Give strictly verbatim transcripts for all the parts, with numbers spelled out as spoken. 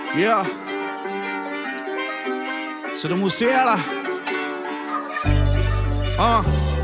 Yeah. Sido Musiala. Uh.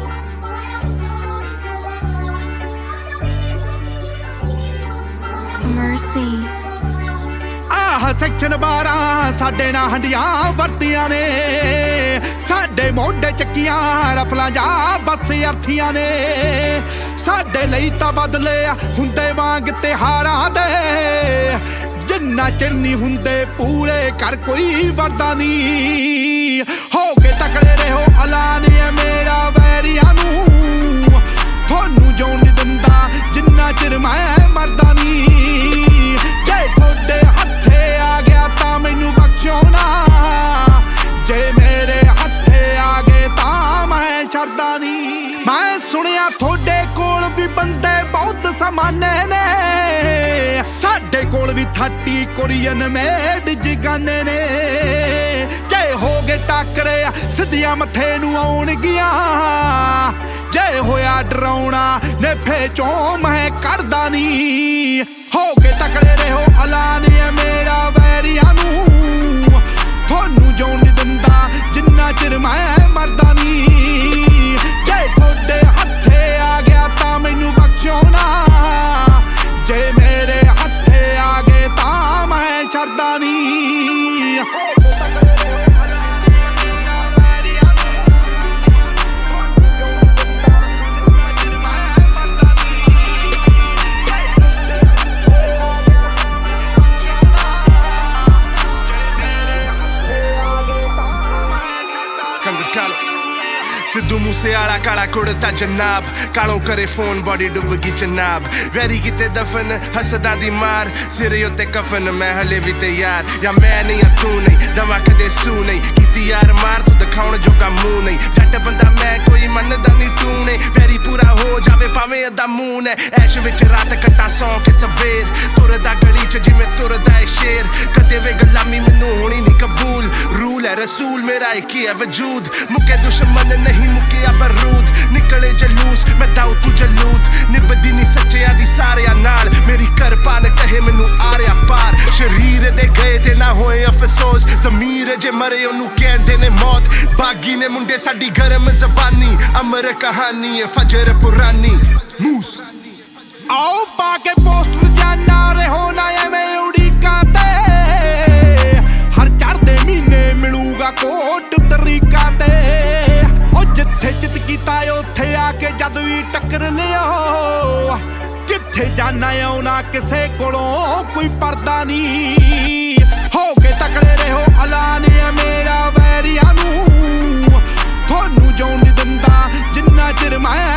Mercy. ਆਹ section ਬਾਰਾਂ ਸਾਡੇ ਨਾਲ ਹੰਡੀਆਂ ਵਰਤੀਆਂ ਨੇ, ਸਾਡੇ ਮੋਢੇ ਚੱਕੀਆਂ ਰਫਲਾਂ ਜਾ ਬੱਸ ਅਰਥੀਆਂ ਨੇ। ਸਾਡੇ ਲਈ ਤਾਂ ਬਦਲੇ ਹੁੰਦੇ ਵਾਂਗ ਤਿਹਾਰਾਂ ਦੇ, ਜਿੰਨਾ ਚਿਰ ਨਹੀਂ ਹੁੰਦੇ ਪੂਰੇ ਕਰ ਕੋਈ ਵਰਦਾ ਨਹੀਂ। ਹੋ ਕੇ ਤਕੜੇ ਰਹੋ ਐਲਾਨ ਏ ਮੇਰਾ ਵੈਰੀਆਂ ਨੂੰ, ਤੁਹਾਨੂੰ ਜਿਉਣ ਨਹੀਂ ਦਿੰਦਾ ਜਿੰਨਾ ਚਿਰ ਮੈਂ ਮਰਦਾ ਨਹੀਂ। ਜੇ ਤੁਹਾਡੇ ਹੱਥੇ ਆ ਗਿਆ ਤਾਂ ਮੈਨੂੰ ਬਖਸ਼ੋ ਨਾ, ਜੇ ਮੇਰੇ ਹੱਥੇ ਆ ਗਏ ਤਾਂ ਮੈਂ ਛੱਡਦਾ ਨਹੀਂ। ਮੈਂ ਸੁਣਿਆ ਤੁਹਾਡੇ ਕੋਲ ਵੀ ਬੰਦੇ ਬਹੁਤ ਸਮਾਨੇ ਨੇ, ਸਾਡੇ ਕੋਲ ਵੀ ਥਾਟੀ ਕੋਰੀਅਨ ਮੇਡ ਜਗਾਨੇ ਨੇ। ਜੇ ਹੋ ਗਏ ਟੱਕਰੇ ਸਿੱਧੀਆਂ ਮੱਥੇ ਨੂੰ ਆਉਣਗੀਆਂ, ਜੇ ਹੋਇਆ ਡਰਾਉਣਾ ਨੇਫੇ ਚੋਂ ਮੈਂ ਕਰਦਾ ਨਹੀਂ। ਹੋ ਕੇ ਤਕੜੇ ਰਹੋ ਐਲਾਨ ਏ ਮੇਰਾ ਵੈਰੀਆਂ ਨੂੰ, ਤੁਹਾਨੂੰ ਜਿਉਣ ਨਹੀਂ ਦਿੰਦਾ ਜਿੰਨਾ ਚਿਰ ਮੈਂ ਮਰਦਾ ਨਹੀਂ। ਜੇ ਤੁਹਾਡੇ ਹੱਥੇ ਆ ਗਿਆ ਤਾਂ ਮੈਨੂੰ ਬਖਸ਼ੋ ਨਾ, ਜੇ ਮੇਰੇ ਹੱਥੇ ਆ ਗਏ ਤਾਂ ਮੈਂ ਛੱਡਦਾ ਨਹੀਂ। सिद्धू मूसेवाला काला कुड़ता जनाब, कालों करे फोन बॉडी डुब गई जनाब। वैरी किते दफन हसदा दी मार, सिरे उत्ते कफन मैं हले भी तैयार। या मैं नहीं या तू नहीं, दवा कदे सू नहीं कीती यार मार, तू दिखाउण जोगा मुंह नहीं। जट बंदा मैं कोई मनदा नहीं तू नहीं, वैरी पूरा हो जावे भावें अद्धा मूह ने। ऐश विच रात कट्टा सौ के सवेर, तुरदा गली च जिवें तुरदा है शेर। कदे वे गुलामी मैनू होनी नहीं कबूल, रूल है रसूल मेरा एक ही है वजूद। मुके दुश्मन नहीं मुकिया बरूद, निकले जलूस मैं दाऊ तू जलूद। निभदी नहीं सच्चिया दी सारिया नाल, मेरी करबान कहे मैनू आरिया पार। शरीर दे गए ते ना होए अफसोस, जमीर जे मरे ओनू कहंदे ने मौत। बागी ने मुंडे साडी गरम जबानी, अमर कहानी है फजर पुरानी। मूस आओ पाके पोस्टर जाना रहो ना एवें उड़ीका ते, हर चढ़दे महीने मिलूगा कोट तरीका ते। जिथे जित कीता उत्थे आके जद भी टक्कर लियो, किथे जाना आउना किसे कोलों कोई पर्दा नहीं। हो के तकड़े रहो ऐलान ए मेरा वैरियां नू, ਤੁਹਾਨੂੰ ਜਿਉਣ ਨਹੀਂ ਦਿੰਦਾ जिन्ना चिर मैं